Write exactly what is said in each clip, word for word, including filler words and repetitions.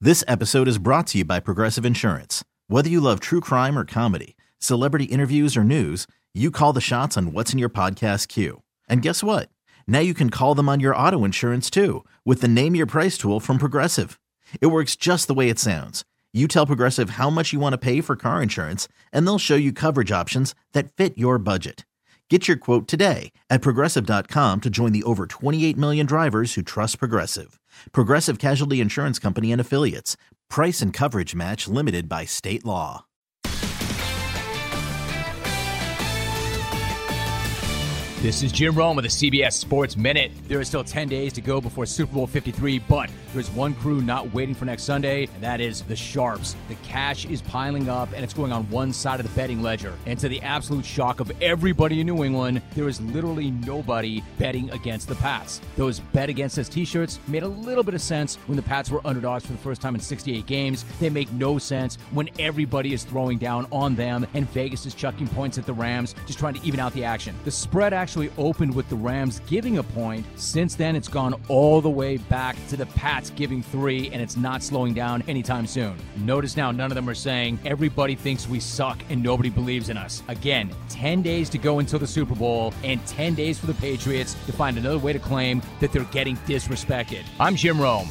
This episode is brought to you by Progressive Insurance. Whether you love true crime or comedy, celebrity interviews or news, you call the shots on what's in your podcast queue. And guess what? Now you can call them on your auto insurance too with the Name Your Price tool from Progressive. It works just the way it sounds. You tell Progressive how much you want to pay for car insurance, and they'll show you coverage options that fit your budget. Get your quote today at Progressive dot com to join the over twenty-eight million drivers who trust Progressive. Progressive Casualty Insurance Company and Affiliates. Price and coverage match limited by state law. This is Jim Rome with the C B S Sports Minute. There are still ten days to go before Super Bowl fifty-three, but there's one crew not waiting for next Sunday, and that is the Sharps. The cash is piling up, and it's going on one side of the betting ledger. And to the absolute shock of everybody in New England, there is literally nobody betting against the Pats. Those bet against us t-shirts made a little bit of sense when the Pats were underdogs for the first time in sixty-eight games. They make no sense when everybody is throwing down on them, and Vegas is chucking points at the Rams, just trying to even out the action. The spread actually opened with the Rams giving a point. Since then, it's gone all the way back to the Pats giving three, and it's not slowing down anytime soon. Notice now, none of them are saying everybody thinks we suck and nobody believes in us. Again, ten days to go until the Super Bowl, and ten days for the Patriots to find another way to claim that they're getting disrespected. I'm Jim Rome.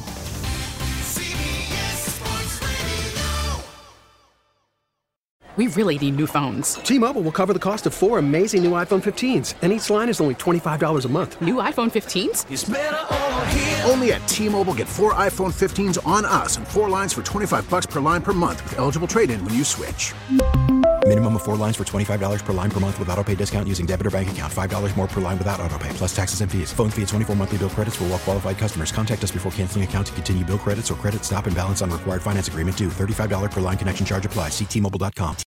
We really need new phones. T-Mobile will cover the cost of four amazing new iPhone fifteens, and each line is only twenty-five dollars a month. New iPhone fifteens? It's better over here. Only at T-Mobile, get four iPhone fifteens on us and four lines for twenty-five dollars per line per month with eligible trade-in when you switch. Minimum of four lines for twenty-five dollars per line per month with autopay discount using debit or bank account. five dollars more per line without autopay, plus taxes and fees. Phone fee at twenty-four monthly bill credits for well-qualified customers. Contact us before canceling account to continue bill credits or credit stop and balance on required finance agreement due. thirty-five dollars per line connection charge applies. See T Mobile dot com.